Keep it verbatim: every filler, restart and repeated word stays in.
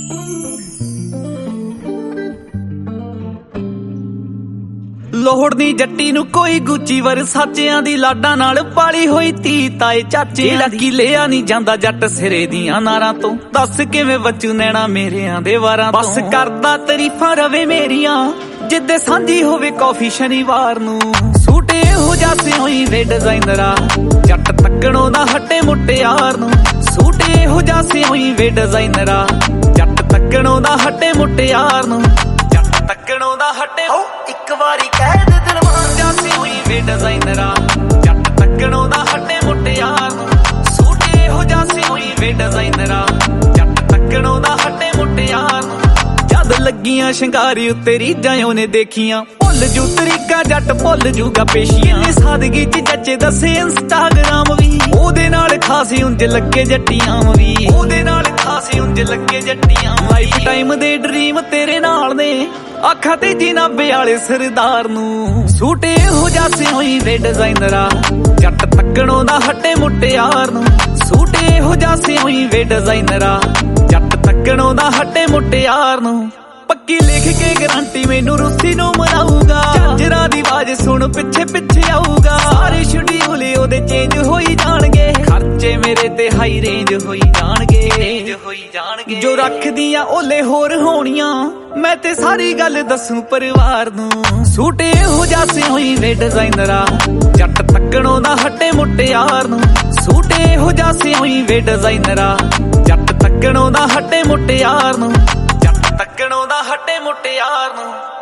ਲੋਹੜ ਨੀ ਜੱਟੀ ਨੂੰ ਕੋਈ ਗੁੱਚੀ ਵਰਸਾਚਿਆਂ ਦੀ ਲਾਡਾਂ ਨਾਲ ਪਾਲੀ ਹੋਈ ਧੀ ਤਾਏ ਚਾਚੇ ਲੱਗੀ ਲਿਆ ਨਹੀਂ ਜਾਂਦਾ ਜੱਟ ਸਿਰੇ ਦੀਆਂ ਨਾਰਾਂ ਤੋਂ। ਦੱਸ ਕਿਵੇਂ ਬਚੂ ਨੈਣਾ ਮੇਰਿਆਂ ਦੇ ਵਾਰਾਂ ਤੋਂ। ਬਸ ਕਰਦਾ ਤਾਰੀਫਾਂ ਰਵੇ ਮੇਰੀਆਂ ਜਿੱਦੇ ਸਾਂਝੀ ਹੋਵੇ ਕੌਫੀ ਸ਼ਨੀਵਾਰ ਨੂੰ। ਸੂਟ ਇਹੋ ਜਿਹਾ ਸਿਉਈ ਵੇ ਡਿਜ਼ਾਈਨਰਾ ਜੱਟ ਤੱਕਣੋਂ ਦਾ ਹਟੇ ਮੁਟਿਆਰ ਨੂੰ। ਸੂਟ ਇਹੋ ਜਿਹਾ ਸਿਉਈ ਵੇ ਡਿਜ਼ਾਈਨਰਾ ਜੱਟ ਤੱਕਣੋਂ ਦਾ ਹਟੇ ਮੁਟਿਆਰ ਨੂੰ। ਤੱਕਣੋਂ ਦਾ ਹਟੇ ਇੱਕ ਵਾਰੀ ਕਹਿ ਦੇ ਦਿਲਵਾਰ ਜਾਂਦੀ ਹੋਈ ਵੇ ਡਿਜ਼ਾਈਨਰਾ ਜੱਟ ਤੱਕਣੋਂ ਦਾ ਹਟੇ ਮੁਟਿਆਰ ਨੂੰ। ਸੂਟ ਇਹੋ ਜਿਹਾ ਸੀ ਹੋਈ ਵੇ ਡਿਜ਼ਾਈਨਰਾ ਜੱਟ ਤੱਕਣੋਂ ਦਾ ਹਟੇ ਮੁਟਿਆਰ ਨੂੰ। ਜਦ ਲੱਗੀਆਂ ਸ਼ਿੰਗਾਰੀ ਉੱਤੇ ਰੀਝਾਂ ਉਹਨੇ ਦੇਖੀਆਂ ਭੁੱਲ ਜੂ ਤਰੀਕਾ ਜੱਟ ਭੁੱਲ ਜੂਗਾ ਪੇਸ਼ੀਆਂ। ਇਹ ਸਾਦਗੀ ਚ ਜੱਚੇ ਦੱਸੇ ਇੰਸਟਾਗ੍ਰਾਮ ਵੀ ਉਹਦੇ ਨਾਲ ਖਾਸੀ ਉਂਝ ਲੱਗੇ ਜੱਟੀਆਂ ਵੀ। ਉਹਦੇ ਨਾਲ ਖਾਸੀ ਉਂਝ ਲੱਗੇ ਜੱਟੀਆਂ। ਲਾਈਫ ਟਾਈਮ ਦੇ ਡ੍ਰੀਮ ਤੇਰੇ ਨਾਲ ਨੇ ਅੱਖਾਂ ਤੇ ਜਨਾਬੇ ਵਾਲੇ ਸਰਦਾਰ ਨੂੰ। ਸੂਟ ਇਹੋ ਜਿਹਾ ਸੀ ਹੋਈ ਵੇ ਡਿਜ਼ਾਈਨਰਾ ਜੱਟ ਤੱਕਣੋਂ ਦਾ ਹਟੇ ਮੁਟਿਆਰ ਨੂੰ। ਸੂਟ ਇਹੋ ਜਿਹਾ ਸੀ ਹੋਈ ਵੇ ਡਿਜ਼ਾਈਨਰਾ ਜੱਟ ਤੱਕਣੋਂ ਦਾ ਹਟੇ ਮੁਟਿਆਰ ਨੂੰ। ਪੱਕੀ ਲਿਖ ਕੇ ਗਰੰਟੀ ਮੈਨੂੰ ਰੂਸੀ ਨੂੰ ਮਨਾਊਗਾ। ਝਾਂਜਰਾਂ ਦੀ ਆਵਾਜ਼ ਸੁਣ ਪਿੱਛੇ ਪਿੱਛੇ ਆਊਗਾ। ਸਾਰੇ ਸ਼ਡਿਊਲ ਉਹਦੇ ਚੇਂਜ ਹੋਈ ਜਾਣਗੇ ਖਰਚੇ ਮੇਰੇ ਤੇ ਹਾਈ ਰੇਂਜ ਹੋਈ ਜਾਣਗੇ ਹੋਈ ਜਾਣਗੇ। ਜੋ ਰੱਖਦੀਆਂ ਓਲੇ ਹੋਰ ਹੋਣੀਆਂ ਮੈਂ ਤੇ ਸਾਰੀ ਗੱਲ ਦੱਸੂ ਪਰਿਵਾਰ ਨੂੰ। ਸੂਟ ਇਹੋ ਜਿਹਾ ਸੀ ਹੋਈ ਵੇ ਡਿਜ਼ਾਈਨਰਾ ਜੱਟ ਤੱਕਣੋਂ ਦਾ ਹਟੇ ਮੁਟਿਆਰ ਨੂੰ। ਸੂਟ ਇਹੋ ਜਿਹਾ ਸੀ ਹੋਈ ਵੇ ਡਿਜ਼ਾਈਨਰਾ ਜੱਟ ਤੱਕਣੋਂ ਦਾ ਹਟੇ ਮੁਟਿਆਰ ਨੂੰ। ਜੱਟ ਤੱਕਣੋਂ ਦਾ ਹਟੇ ਮੁਟਿਆਰ ਨੂੰ।